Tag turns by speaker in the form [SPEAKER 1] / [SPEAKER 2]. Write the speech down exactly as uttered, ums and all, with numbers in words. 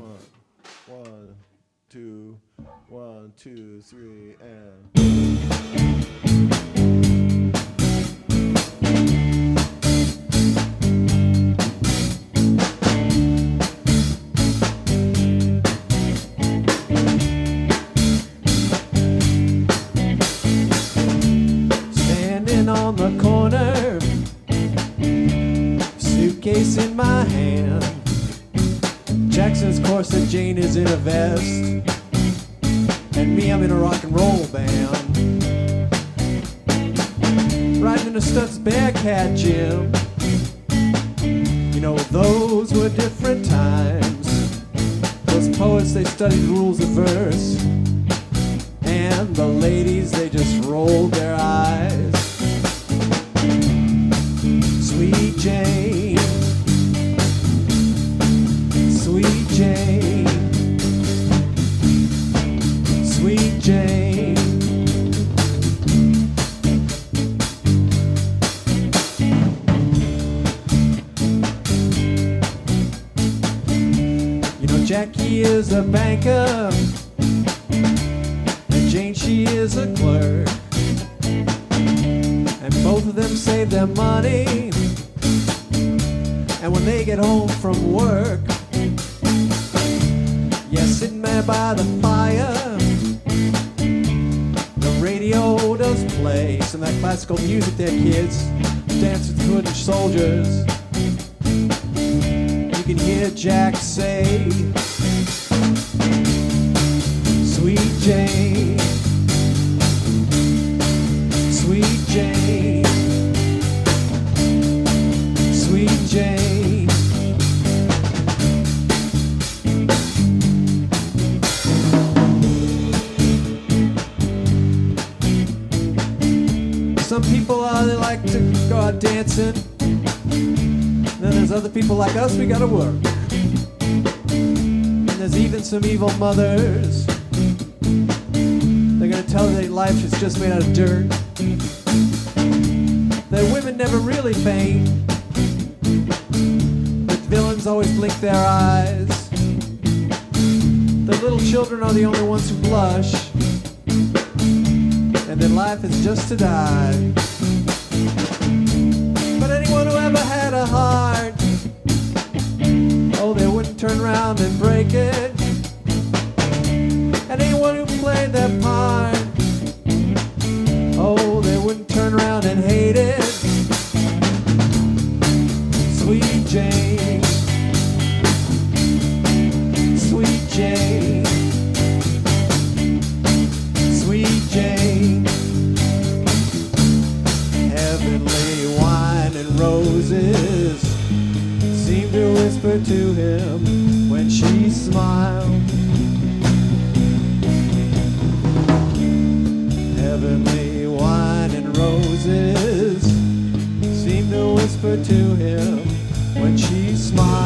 [SPEAKER 1] One, one, two, one, two, three, and. Standing on the corner, suitcase in my hand. Jackson's corset, Jane is in a vest, and me, I'm in a rock and roll band. Riding in a Stutz Bearcat Jim. You know, those were different times. Those poets, they studied rules of verse, and the ladies, they just rolled their eyes. Sweet Jane, Sweet Jane, Sweet Jane. You know, Jackie is a banker, and Jane, she is a clerk, and both of them save their money, and when they get home from work, yeah, sitting there by the fire, the radio does play some of that classical music there, kids. Dance with foot and soldiers. You can hear Jack say, Sweet Jane, Sweet Jane, Sweet Jane. Some people, uh, they like to go out dancing. Then there's other people like us, we gotta work. And there's even some evil mothers. They're gonna tell you that life is just made out of dirt. That women never really faint. That villains always blink their eyes. That little children are the only ones who blush. And that life is just to die. But anyone who ever had a heart, oh, they wouldn't turn around and break it. And anyone who played their part, oh, they wouldn't turn around and hate it. Sweet Jane, Sweet Jane, Sweet Jane. Heavenly wine and roses seemed to whisper to him when she smiled. Heavenly wine and roses seemed to whisper to him when she smiled.